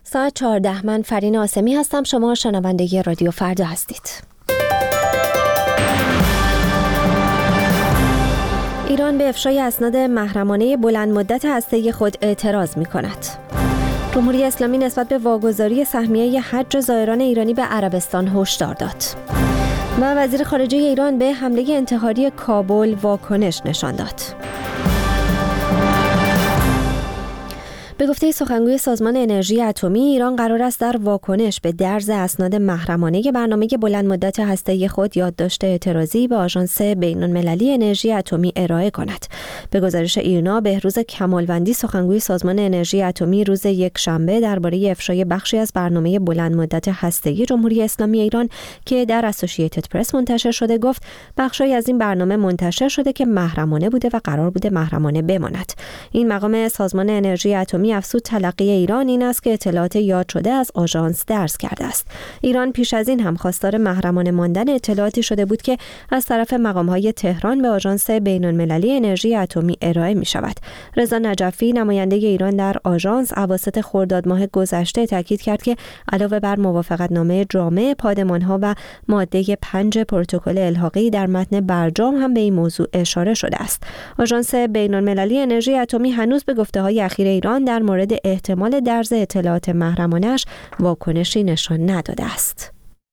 ساعت 14 من فرین آسمی هستم. شما شنونده رادیو فردا هستید. ایران به افشای اسناد محرمانه بلند مدت هسته‌ای خود اعتراض می‌کند. جمهوری اسلامی نسبت به واگذاری سهمیه حج زائران ایرانی به عربستان هشدار داد. و وزیر خارجه ایران به حمله انتحاری کابل واکنش نشان داد. به گفته سخنگوی سازمان انرژی اتمی، ایران قرار است در واکنش به درز اسناد محرمانه برنامه بلند مدت هسته‌ای خود یادداشت اعتراضی به آژانس بین‌المللی انرژی اتمی ارائه کند. به گزارش ایرنا، بهروز کمالوندی، سخنگوی سازمان انرژی اتمی، روز یکشنبه درباره افشای بخشی از برنامه بلند مدت هسته‌ای جمهوری اسلامی ایران که در اسوسییتد پرس منتشر شده گفت بخشی از این برنامه منتشر شده که محرمانه بوده و قرار بوده محرمانه بماند. این مقام سازمان انرژی اتمی افزود تلقی ایران این است که اطلاعات یاد شده از آژانس درز کرده است. ایران پیش از این هم خواستار محرمانه ماندن اطلاعاتی شده بود که از طرف مقام‌های تهران به آژانس بین‌المللی انرژی اتمی ارائه می‌شود. رضا نجفی، نماینده ایران در آژانس، اواسط خرداد ماه گذشته تاکید کرد که علاوه بر موافقتنامه جامع پادمان‌ها و ماده 5 پروتکل الحاقی در متن برجام هم به این موضوع اشاره شده است. آژانس بین‌المللی انرژی اتمی هنوز به گفته‌های اخیر ایران در مورد احتمال درز اطلاعات محرمانه‌اش واکنشی نشان نداده است.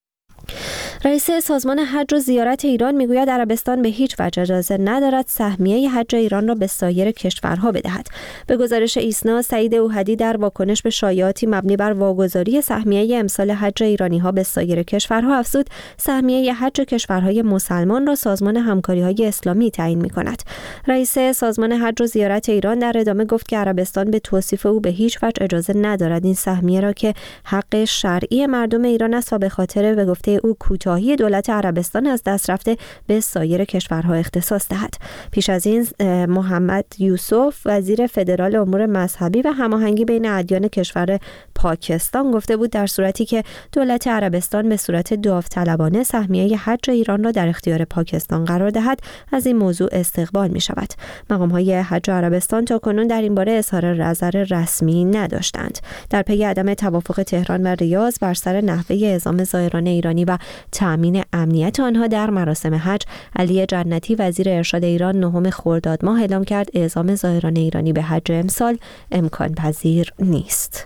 رئیس سازمان حج و زیارت ایران میگوید عربستان به هیچ وجه اجازه ندارد سهمیه حج ایران را به سایر کشورها بدهد. به گزارش ایسنا، سعید اوحدی در واکنش به شایعاتی مبنی بر واگذاری سهمیه امسال حج ایرانی‌ها به سایر کشورها افزود سهمیه حج کشورهای مسلمان را سازمان همکاری‌های اسلامی تعیین می‌کند. رئیس سازمان حج و زیارت ایران در ادامه گفت که عربستان به توصیف او به هیچ وجه اجازه ندارد این سهمیه را که حق شرعی مردم ایران است و به خاطر به گفته او کوتاهی دولت عربستان از دست رفته به سایر کشورها اختصاص دهد. پیش از این محمد یوسف، وزیر فدرال امور مذهبی و هماهنگی بین ادیان کشور پاکستان، گفته بود در صورتی که دولت عربستان به صورت داوطلبانه سهمیه حج ایران را در اختیار پاکستان قرار دهد، از این موضوع استقبال می شود. مقام‌های حج عربستان تاکنون در این باره اظهار نظر رسمی نداشتند. در پی عدم توافق تهران و ریاض بر سر نحوه اعزام زائران ایرانی و تامین امنیت آنها در مراسم حج، علی جنتی، وزیر ارشاد ایران، 9 خرداد ماه اعلام کرد اعزام زائران ایرانی به حج امسال امکان پذیر نیست.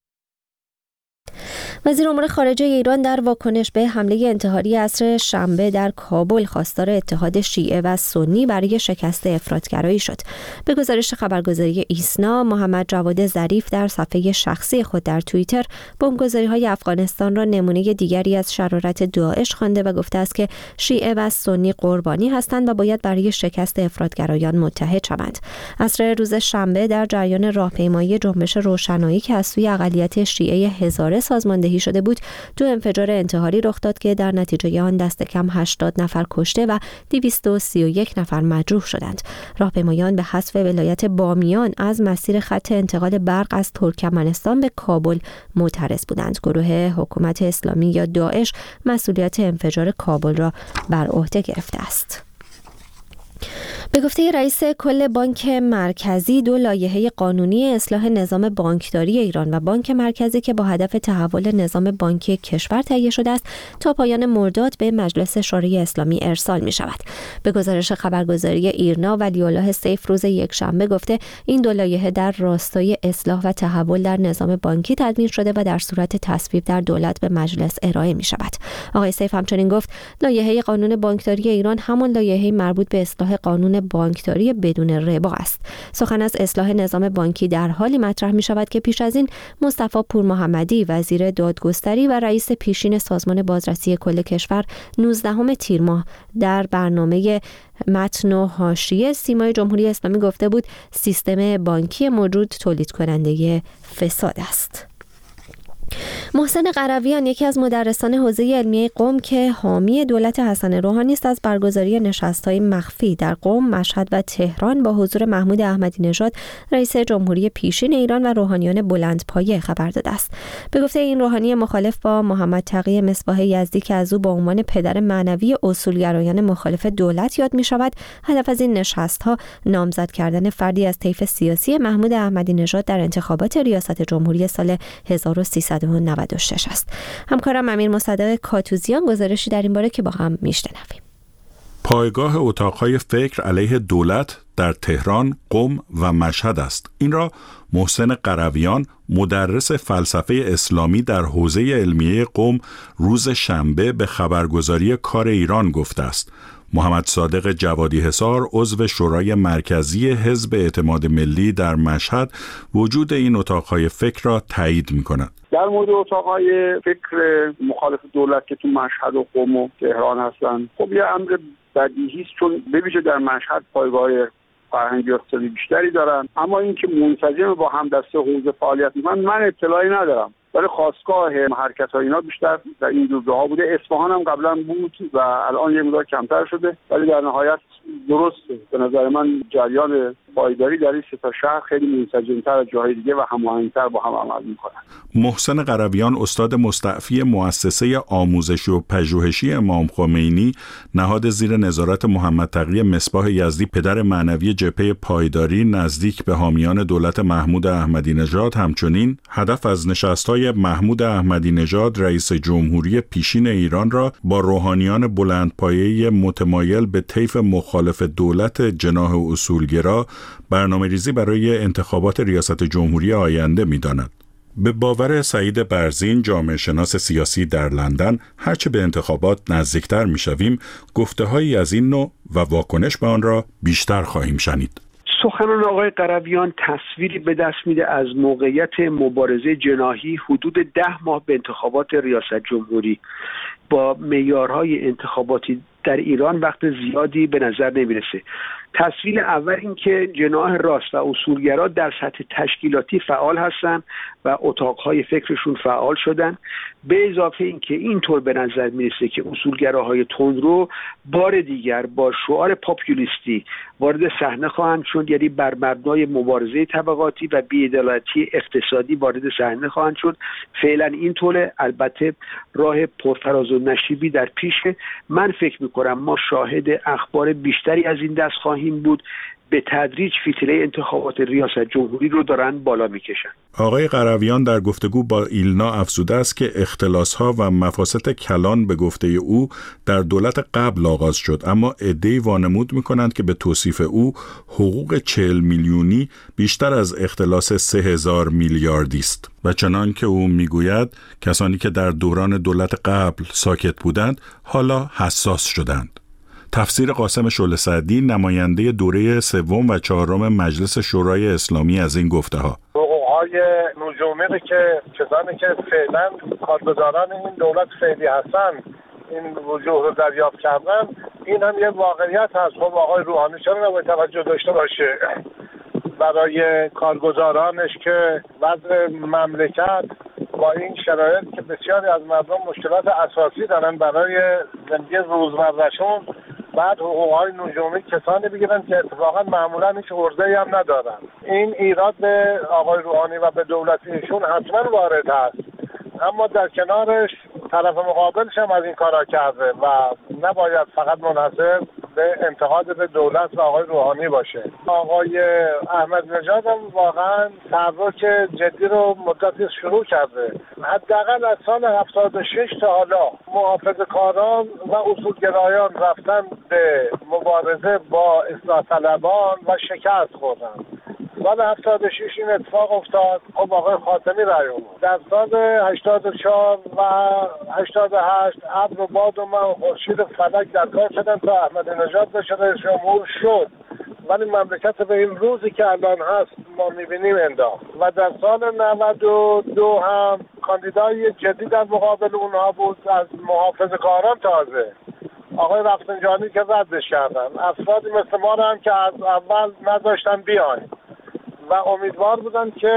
وزیر امور خارجه ایران در واکنش به حمله انتحاری عصر شنبه در کابل خواستار اتحاد شیعه و سنی برای شکست افراطگرایی شد. به گزارش خبرگزاری ایسنا، محمد جواد ظریف در صفحه شخصی خود در توییتر بمبگذاری‌های افغانستان را نمونه دیگری از شرارت داعش خوانده و گفته است که شیعه و سنی قربانی هستند و باید برای شکست افراطگرایان متحد شوند. عصر روز شنبه در جریان راهپیمایی جنبش روشنایی که از سوی اقلیت شیعه هزاره سازماندهی شده بود، 2 انفجار انتحاری رخ داد که در نتیجه آن دست کم 80 نفر کشته و 231 نفر مجروح شدند. راهپیمایان به حذف ولایت بامیان از مسیر خط انتقال برق از ترکمنستان به کابل معترض بودند. گروه حکومت اسلامی یا داعش مسئولیت انفجار کابل را بر عهده گرفته است. به گفته رئیس کل بانک مرکزی، 2 لایحه قانونی اصلاح نظام بانکداری ایران و بانک مرکزی که با هدف تحول نظام بانکی کشور تهیه شده است تا پایان مرداد به مجلس شورای اسلامی ارسال می شود. به گزارش خبرگزاری ایرنا، ولی‌الله سیف روز یکشنبه گفته این 2 لایحه در راستای اصلاح و تحول در نظام بانکی تدوین شده و در صورت تصویب در دولت به مجلس ارائه می شود. آقای سیف همچنین گفت لایحه قانون بانکداری ایران همان لایحه مربوط به اصلاح قانون بانکداری بدون ربا است. سخن از اصلاح نظام بانکی در حالی مطرح می شود که پیش از این مصطفی پورمحمدی، وزیر دادگستری و رئیس پیشین سازمان بازرسی کل کشور، 19 تیر ماه در برنامه متن و حاشیه سیمای جمهوری اسلامی گفته بود سیستم بانکی موجود تولید کننده فساد است. محسن قرویان، یکی از مدرسان حوزه علمیه قم که حامی دولت حسن روحانی است، از برگزاری نشست‌های مخفی در قم، مشهد و تهران با حضور محمود احمدی نژاد رئیس جمهوری پیشین ایران و روحانیان بلندپایه خبر داده است. به گفته این روحانی مخالف با محمد تقی مصباح یزدی که از او با عنوان پدر معنوی اصولگرایان مخالف دولت یاد می‌شود، هدف از این نشست‌ها نامزد کردن فردی از طیف سیاسی محمود احمدی نژاد در انتخابات ریاست جمهوری سال 1396 است. همکارم امیر مصدق کاتوزیان گزارشی در این باره که با هم میشنویم. پایگاه اتاقهای فکر علیه دولت در تهران، قم و مشهد است. این را محسن قرویان، مدرس فلسفه اسلامی در حوزه علمیه قم، روز شنبه به خبرگزاری کار ایران گفته است. محمد صادق جوادی حصار، عضو شورای مرکزی حزب اعتماد ملی در مشهد، وجود این اتاقهای فکر را تایید می‌کند. در مورد اتاقهای فکر مخالف دولت که تو مشهد و قم و تهران هستن، خب یه امر بدیهی است، چون ببیشه در مشهد پایگاه فرهنگی و اقتصادی بیشتری دارن، اما اینکه منسجم با همدسته حوزه فعالیت می‌کنن من اطلاعی ندارم. ولی خواستگاه حرکت‌ها اینا بیشتر در این روزها بوده. اصفهان هم قبلا بود و الان یه مقدار کمتر شده، ولی در نهایت درسته. به نظر من جریان پایداری در این سه تا شهر خیلی منسجم‌تر از جاهای دیگه و هماهنگ‌تر با هم عمل می‌کنن. محسن قرویان، استاد مستعفی مؤسسه آموزشی و پژوهشی امام خمینی، نهاد زیر نظارت محمد تقی مصباح یزدی پدر معنوی جبهه پایداری نزدیک به حامیان دولت محمود احمدی نژاد، همچنین هدف از نشست‌های محمود احمدی نژاد رئیس جمهوری پیشین ایران را با روحانیان بلندپایه متمایل به طیف مخالف دولت جناح اصولگرا برنامه‌ریزی برای انتخابات ریاست جمهوری آینده می‌داند. به باور سعید برزین، جامعه شناس سیاسی در لندن، هرچه به انتخابات نزدیکتر می‌شویم، گفته‌هایی از این نوع و واکنش به آن را بیشتر خواهیم شنید. سخنان آقای قرویان تصویری به دست میده از موقعیت مبارزه جناحی حدود 10 ماه به انتخابات ریاست جمهوری. با معیارهای انتخاباتی در ایران وقت زیادی به نظر نمیرسه. تصویر اول این که جناح راست و اصولگرا در سطح تشکیلاتی فعال هستن و اتاقهای فکرشون فعال شدن، به اضافه این که اینطور به نظر میرسه که اصولگراهای تندرو بار دیگر با شعار پاپولیستی وارد صحنه خواهند شد، یعنی بر مبنای مبارزه طبقاتی و بی‌عدالتی اقتصادی وارد صحنه خواهند شد. فعلا اینطوره، البته راه پرفراز و نشیبی در پیشه. من فکر میکنم ما شاهد اخبار بیشتری از این دست خواهیم بود. به تدریج فتیله انتخابات ریاست جمهوری رو دارن بالا میکشن. آقای قرویان در گفتگو با ایلنا افزوده است که اختلاس‌ها و مفاسد کلان به گفته او در دولت قبل آغاز شد، اما عده‌ای وانمود می‌کنند که به توصیف او حقوق 40 میلیونی بیشتر از اختلاس 3000 میلیاردی است و چنان که او میگوید کسانی که در دوران دولت قبل ساکت بودند حالا حساس شدند. تفسیر قاسم شعله سعدی، نماینده دوره 3 و 4 مجلس شورای اسلامی، از این گفته‌ها: حقوق‌های نجومی که کسانی که فعلا کارگزاران این دولت فعلی هستن این وجوه رو دریافت کردن، این هم یه واقعیت هست. خب آقای روحانی چرا نباید توجه داشته باشه برای کارگزارانش که وضع مملکت با این شرایط که بسیاری از مردم مشکلات اساسی دارن برای زندگی روزمرهشون، بعد حقوق‌های نجومی کسانی بگیرن که اتفاقا معمولا هیچ عرضه‌ای هم ندارن. این ایراد به آقای روحانی و به دولت ایشون حتما وارد هست، اما در کنارش طرف مقابلش هم از این کارا کرده و نباید فقط منحصر به انتقاد به دولت و آقای روحانی باشه. آقای احمدی نژاد هم واقعا تحرک جدی رو مدتی شروع کرده. حداقل از سال 76 تا حالا محافظه‌کاران و اصولگرایان رفتن به مبارزه با اصلاح طلبان و شکست خوردن. سال 76 این اتفاق افتاد. خب آقای خاتمی رای آورد. در سال 84 و 88 ابر و باد و خورشید فلک در کار شدن تا احمدی نژاد بشه رئیس جمهور شد، ولی مملکت به این روزی که الان هست ما میبینیم انداخت. و در سال 92 هم کاندیدای جدی در مقابل اونها بود از محافظه‌کاران، تازه آقای رفسنجانی که ردش کردن. افرادی مثل ما هم که از اول نذاشتن بیاین و امیدوار بودن که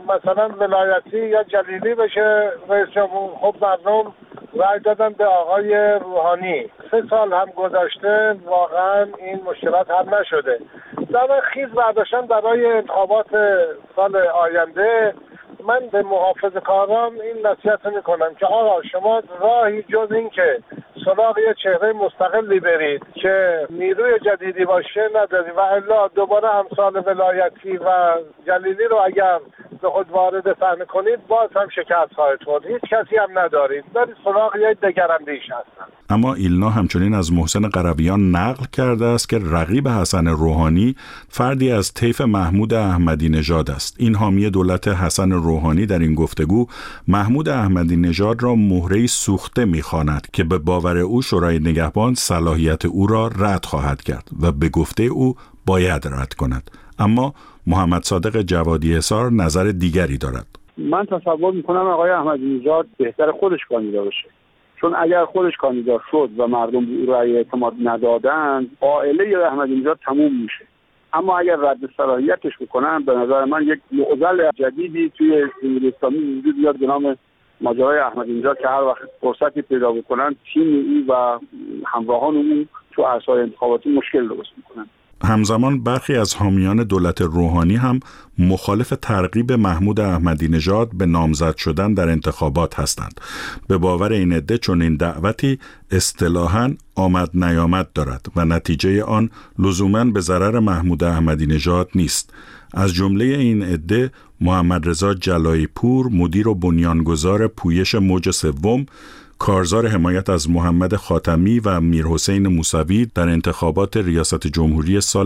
مثلا ولایتی یا جلیلی بشه رئیس جمهور، خب مردم رای دادن به آقای روحانی. 3 سال هم گذشته واقعا این مشکلات حل نشده. در خیز برداشتن برای انتخابات سال آینده من به محافظه‌کاران این نصیحت میکنم که آقا شما راهی جز این که سراغ یه چهره مستقلی برید که نیروی جدیدی باشه نداری و الا دوباره امثال ولایتی و جلیلی رو اگر به خود وارد صحنه کنید باز هم شکست خواهید خورد. هیچ کسی هم ندارید، برید سراغ یه دگراندیش هستن. اما ایلنا همچنین از محسن قرویان نقل کرده است که رقیب حسن روحانی فردی از طیف محمود احمدی نژاد است. این حامی دولت حسن روحانی در این گفتگو محمود احمدی نژاد را مهره‌ای سوخته می‌خواند که به باور او شورای نگهبان صلاحیت او را رد خواهد کرد و به گفته او باید رد کند. اما محمد صادق جوادی حصار نظر دیگری دارد. من تصور میکنم آقای احمدی نژاد بهتر خودش کاندیدا بشه، چون اگر خودش کاندیدا شد و مردم به او رأی اعتماد ندادند عائله احمدی نژاد تموم میشه. اما اگر رد صلاحیتش بکنن به نظر من یک معضل جدیدی توی جمهوری اسلامی وجود میاد به نام ماجرای احمدی نژاد که هر وقت فرصتی پیدا بکنن تیم او و همراهان او تو عرصه‌های انتخاباتی مشکل درست میکنن. همزمان برخی از حامیان دولت روحانی هم مخالف ترغیب محمود احمدی نژاد به نامزد شدن در انتخابات هستند. به باور این عده چون این دعوتی اصطلاحاً آمد نیامد دارد و نتیجه آن لزوماً به ضرر محمود احمدی نژاد نیست. از جمله این عده محمد رضا جلایی پور، مدیر و بنیانگذار پویش موج سوم، کارزار حمایت از محمد خاتمی و میرحسین موسوی در انتخابات ریاست جمهوری سال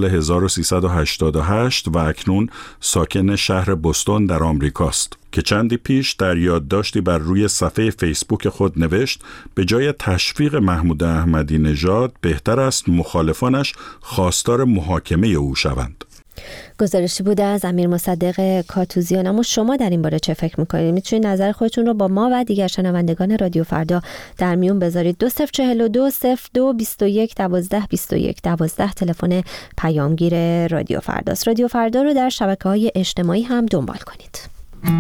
1388 و اکنون ساکن شهر بوستون در آمریکاست که چندی پیش در یادداشتی بر روی صفحه فیسبوک خود نوشت به جای تشویق محمود احمدی نژاد بهتر است مخالفانش خواستار محاکمه او شوند. گزارشی بوده از امیر مصدق کاتوزیان. اما شما در این باره چه فکر میکنید؟ میتونید نظر خودتون رو با ما و دیگر شنوندگان رادیو فردا در میون بذارید. 2042 02 21 12 21 12 تلفن پیامگیر رادیو فرداست. رادیو فردا رو در شبکه‌های اجتماعی هم دنبال کنید.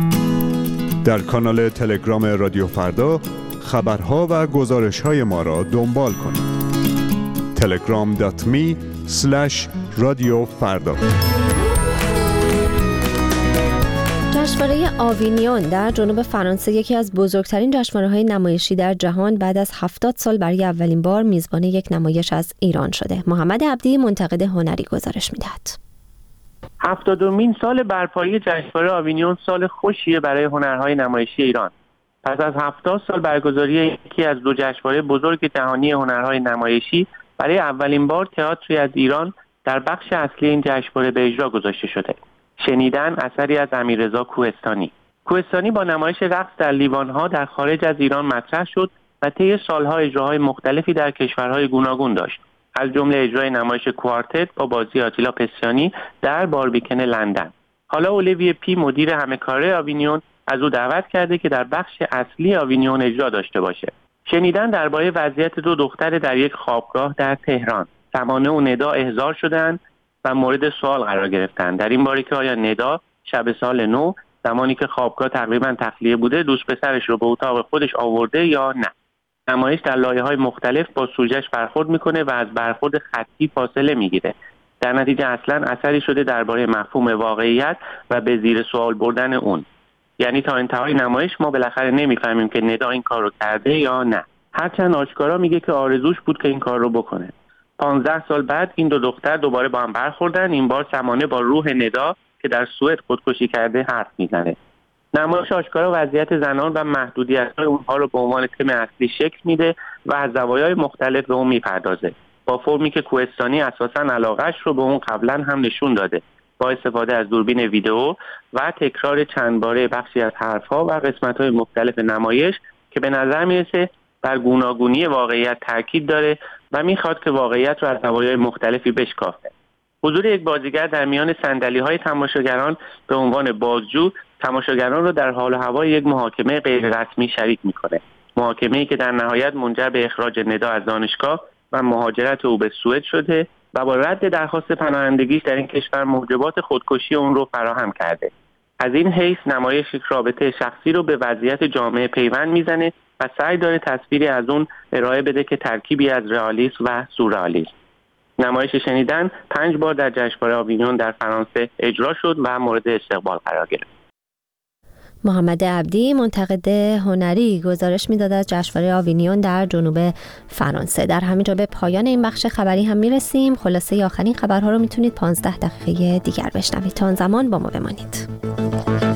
در کانال تلگرام رادیو فردا خبرها و گزارش‌های ما را دنبال کنید. telegram.me/رادیو فردا. جشنواره آوینیون در جنوب فرانسه یکی از بزرگترین جشنواره‌های نمایشی در جهان بعد از 70 سال برای اولین بار میزبان یک نمایش از ایران شده. محمد عبدی منتقد هنری گزارش می‌دهد. 70مین سال برپایی جشنواره آوینیون سال خوشیه برای هنرهای نمایشی ایران. پس از 70 سال برگزاری یکی از 2 جشنواره بزرگ جهانی هنرهای نمایشی، برای اولین بار تئاتری از ایران در بخش اصلی این جشنواره به اجرا گذاشته شده. شنیدن اثری از امیررضا کوهستانی. کوهستانی با نمایش رقص در لیوان‌ها در خارج از ایران مطرح شد و طی سالها اجراهای مختلفی در کشورهای گوناگون داشت، از جمله اجرای نمایش کوارتت با بازی آتیلا پسیانی در باربیکن لندن. حالا اولیویه پی مدیر همه‌کاره آوینیون از او دعوت کرده که در بخش اصلی آوینیون اجرا داشته باشه. شنیدن درباره وضعیت 2 دختر در یک خوابگاه در تهران. سمانه و ندا احضار شدند و مورد سوال قرار گرفتند در این باره که آیا ندا شب سال نو زمانی که خوابگاه تقریبا تخلیه بوده دوست پسرش رو به اتاق خودش آورده یا نه. نمایش در لایه‌های مختلف با سوژه‌اش برخورد میکنه و از برخورد خطی فاصله میگیره. در نتیجه اصلا اثری شده درباره مفهوم واقعیت و به زیر سوال بردن اون. یعنی تا انتهای نمایش ما بالاخره نمیفهمیم که ندا این کار رو کرده یا نه، هرچند آشکارا میگه که آرزوش بود که این کار رو بکنه. 15 سال بعد این 2 دختر دوباره با هم برخوردن. این بار سمانه با روح ندا که در سوئد خودکشی کرده حرف میزنه. نمایش آشکارا وضعیت زنان و محدودیت‌های اونها رو به عنوان تم اصلی شکل میده و از زوایای مختلف به اون میپردازه، با فرمی که کوهستانی اساساً علاقه‌اش رو به اون قبلا هم نشون داده، با استفاده از دوربین ویدئو و تکرار چند باره بخشی از حرف‌ها و قسمت‌های مختلف نمایش که به نظر میرسه بر گوناگونی واقعیت تاکید داره و میخواد که واقعیت رو از زوایای مختلفی بشکافه. حضور یک بازیگر در میان صندلی‌های تماشاگران به عنوان بازجو تماشاگران رو در حال و هوای یک محاکمه غیر رسمی شریک میکنه. محاکمه‌ای که در نهایت منجر به اخراج ندا از دانشگاه و مهاجرت او به سوئد شده و با رد درخواست پناهندگیش در این کشور موجبات خودکشی اون رو فراهم کرده. از این حیث نمایش یک رابطه شخصی رو به وضعیت جامعه پیوند میزنه و سعی داره تصویری از اون ارائه بده که ترکیبی از رئالیسم و سورئالیسم. نمایش شنیدن 5 بار در جشنواره آوینیون در فرانسه اجرا شد و مورد استقبال قرار گرفت. محمد عبدی منتقد هنری گزارش میداد از جشنواره آوینیون در جنوب فرانسه. در همینجا به پایان این بخش خبری هم میرسیم. خلاصه آخرین خبرها رو میتونید 15 دقیقه دیگر بشنوید. تا آن زمان با ما بمانید.